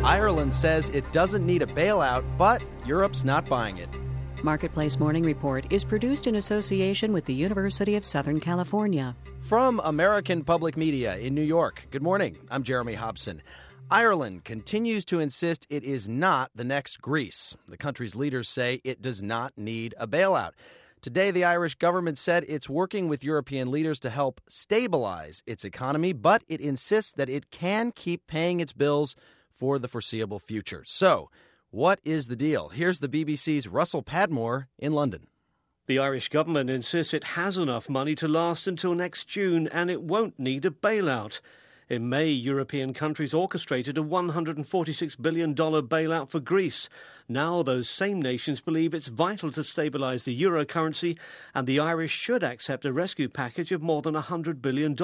Ireland says it doesn't need a bailout, but Europe's not buying it. Marketplace Morning Report is produced in association with the University of Southern California. From American Public Media in New York, good morning. I'm Jeremy Hobson. Ireland continues to insist it is not the next Greece. The country's leaders say it does not need a bailout. Today, the Irish government said it's working with European leaders to help stabilize its economy, but it insists that it can keep paying its bills for the foreseeable future. So, what is the deal? Here's the BBC's Russell Padmore in London. The Irish government insists it has enough money to last until next June and it won't need a bailout. In May, European countries orchestrated a $146 billion bailout for Greece. Now those same nations believe it's vital to stabilise the euro currency, and the Irish should accept a rescue package of more than $100 billion.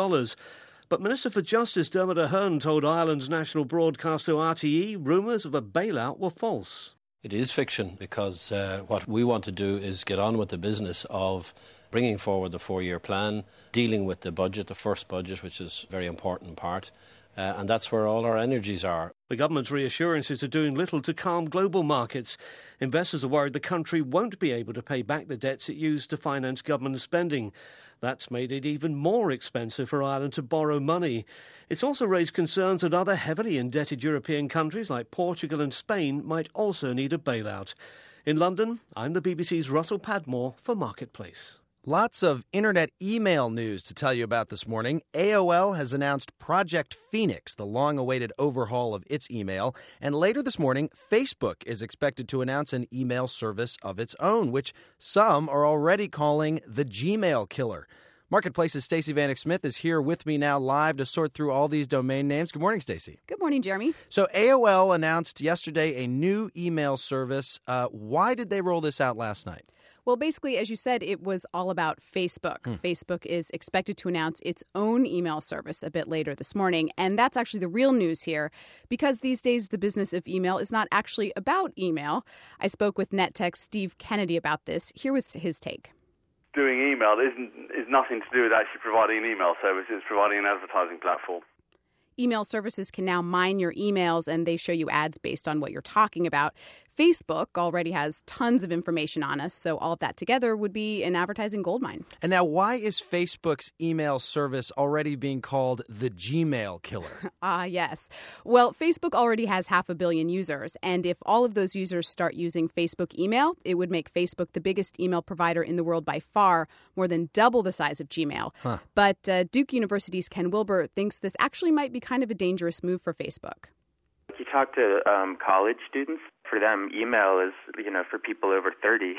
But Minister for Justice Dermot Ahern told Ireland's national broadcaster RTE rumours of a bailout were false. It is fiction because what we want to do is get on with the business of bringing forward the four-year plan, dealing with the budget, the first budget, which is a very important part, and that's where all our energies are. The government's reassurances are doing little to calm global markets. Investors are worried the country won't be able to pay back the debts it used to finance government spending. That's made it even more expensive for Ireland to borrow money. It's also raised concerns that other heavily indebted European countries like Portugal and Spain might also need a bailout. In London, I'm the BBC's Russell Padmore for Marketplace. Lots of internet email news to tell you about this morning. AOL has announced Project Phoenix, the long-awaited overhaul of its email. And later this morning, Facebook is expected to announce an email service of its own, which some are already calling the Gmail killer. Marketplace's Stacey Vanek Smith is here with me now live to sort through all these domain names. Good morning, Stacey. Good morning, Jeremy. So AOL announced yesterday a new email service. Why did they roll this out last night? Well, basically, as you said, it was all about Facebook. Facebook is expected to announce its own email service a bit later this morning. And that's actually the real news here, because these days the business of email is not actually about email. I spoke with NetTech's Steve Kennedy about this. Here was his take. Doing email is nothing to do with actually providing an email service. It's providing an advertising platform. Email services can now mine your emails, and they show you ads based on what you're talking about. Facebook already has tons of information on us, so all of that together would be an advertising goldmine. And now, why is Facebook's email service already being called the Gmail killer? Yes. Well, Facebook already has 500 million users, and if all of those users start using Facebook email, it would make Facebook the biggest email provider in the world by far, more than double the size of Gmail. But Duke University's Ken Wilber thinks this actually might be kind of a dangerous move for Facebook. If you talk to college students, for them, email is, for people over 30.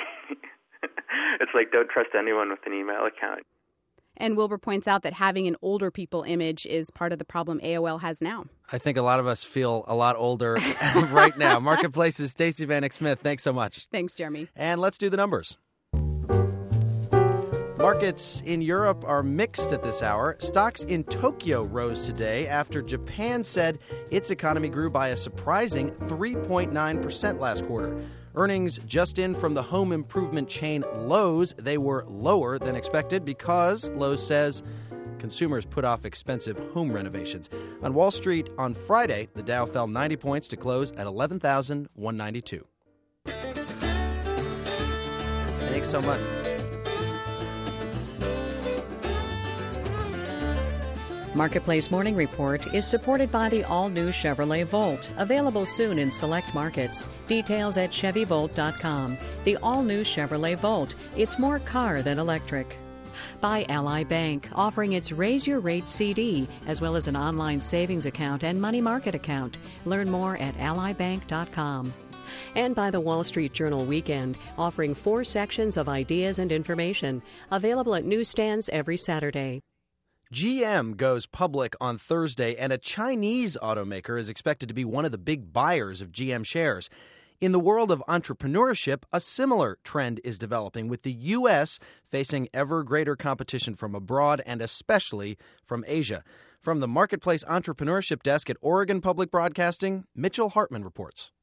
It's like, don't trust anyone with an email account. And Wilbur points out that having an older people image is part of the problem AOL has now. I think a lot of us feel a lot older right now. Marketplace's Stacey Vanek Smith. Thanks so much. Thanks, Jeremy. And let's do the numbers. Markets in Europe are mixed at this hour. Stocks in Tokyo rose today after Japan said its economy grew by a surprising 3.9% last quarter. Earnings just in from the home improvement chain Lowe's, they were lower than expected because, Lowe's says, consumers put off expensive home renovations. On Wall Street on Friday, the Dow fell 90 points to close at 11,192. Thanks so much. Marketplace Morning Report is supported by the all-new Chevrolet Volt, available soon in select markets. Details at ChevyVolt.com. The all-new Chevrolet Volt. It's more car than electric. By Ally Bank, offering its Raise Your Rate CD, as well as an online savings account and money market account. Learn more at allybank.com. And by the Wall Street Journal Weekend, offering 4 sections of ideas and information, available at newsstands every Saturday. GM goes public on Thursday, and a Chinese automaker is expected to be one of the big buyers of GM shares. In the world of entrepreneurship, a similar trend is developing, with the U.S. facing ever greater competition from abroad and especially from Asia. From the Marketplace Entrepreneurship Desk at Oregon Public Broadcasting, Mitchell Hartman reports.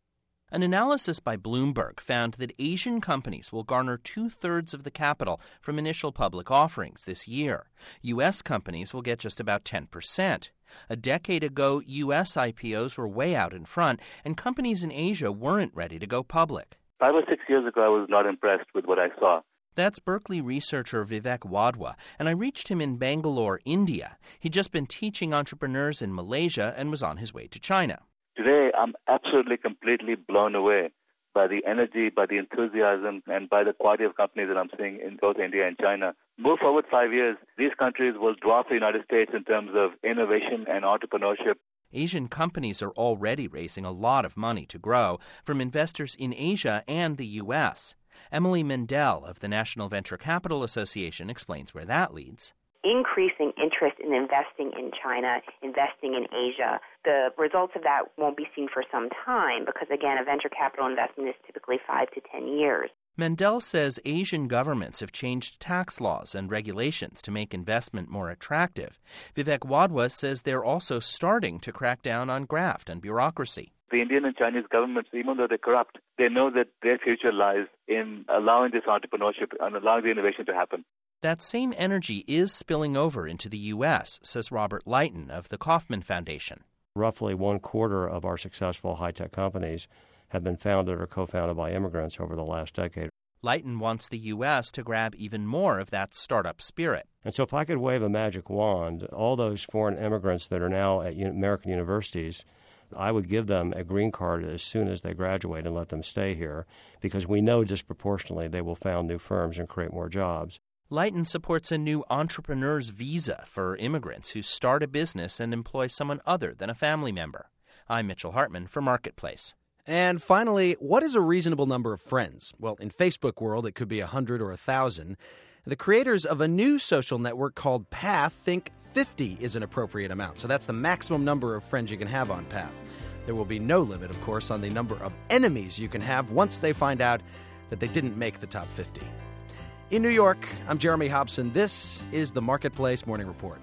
An analysis by Bloomberg found that Asian companies will garner 2/3 of the capital from initial public offerings this year. U.S. companies will get just about 10%. A decade ago, U.S. IPOs were way out in front, and companies in Asia weren't ready to go public. 5 or 6 years ago, I was not impressed with what I saw. That's Berkeley researcher Vivek Wadhwa, and I reached him in Bangalore, India. He'd just been teaching entrepreneurs in Malaysia and was on his way to China. Today, I'm absolutely, completely blown away by the energy, by the enthusiasm, and by the quality of companies that I'm seeing in both India and China. Move forward 5 years, these countries will dwarf the United States in terms of innovation and entrepreneurship. Asian companies are already raising a lot of money to grow from investors in Asia and the U.S. Emily Mendel of the National Venture Capital Association explains where that leads. Increasing interest in investing in China, investing in Asia. The results of that won't be seen for some time because, again, a venture capital investment is typically 5 to 10 years. Mendel says Asian governments have changed tax laws and regulations to make investment more attractive. Vivek Wadhwa says they're also starting to crack down on graft and bureaucracy. The Indian and Chinese governments, even though they're corrupt, they know that their future lies in allowing this entrepreneurship and allowing the innovation to happen. That same energy is spilling over into the U.S., says Robert Leighton of the Kauffman Foundation. Roughly 1/4 of our successful high-tech companies have been founded or co-founded by immigrants over the last decade. Leighton wants the U.S. to grab even more of that startup spirit. And so if I could wave a magic wand, all those foreign immigrants that are now at American universities, I would give them a green card as soon as they graduate and let them stay here, because we know disproportionately they will found new firms and create more jobs. Leighton supports a new entrepreneur's visa for immigrants who start a business and employ someone other than a family member. I'm Mitchell Hartman for Marketplace. And finally, what is a reasonable number of friends? Well, in Facebook world, it could be 100 or 1,000. The creators of a new social network called Path think 50 is an appropriate amount. So that's the maximum number of friends you can have on Path. There will be no limit, of course, on the number of enemies you can have once they find out that they didn't make the top 50. In New York, I'm Jeremy Hobson. This is the Marketplace Morning Report.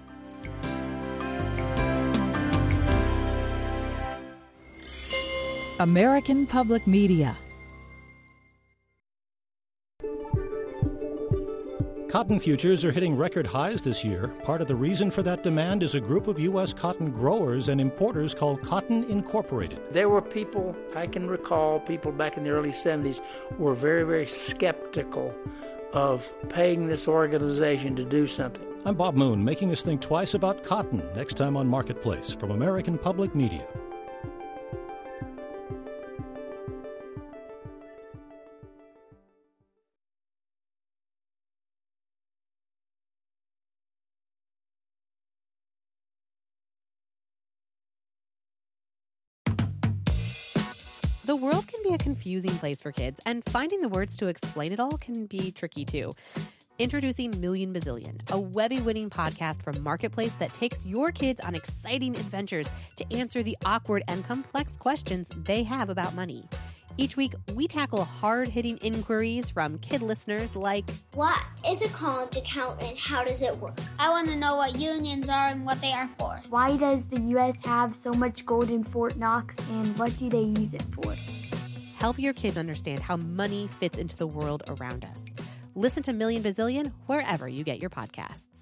American Public Media. Cotton futures are hitting record highs this year. Part of the reason for that demand is a group of U.S. cotton growers and importers called Cotton Incorporated. There were people, I can recall people back in the early 70s, were very, very skeptical of paying this organization to do something. I'm Bob Moon, making us think twice about cotton next time on Marketplace from American Public Media. The world can be a confusing place for kids, and finding the words to explain it all can be tricky too. Introducing Million Bazillion, a Webby-winning podcast from Marketplace that takes your kids on exciting adventures to answer the awkward and complex questions they have about money. Each week, we tackle hard-hitting inquiries from kid listeners like, what is a college account and how does it work? I want to know what unions are and what they are for. Why does the U.S. have so much gold in Fort Knox and what do they use it for? Help your kids understand how money fits into the world around us. Listen to Million Bazillion wherever you get your podcasts.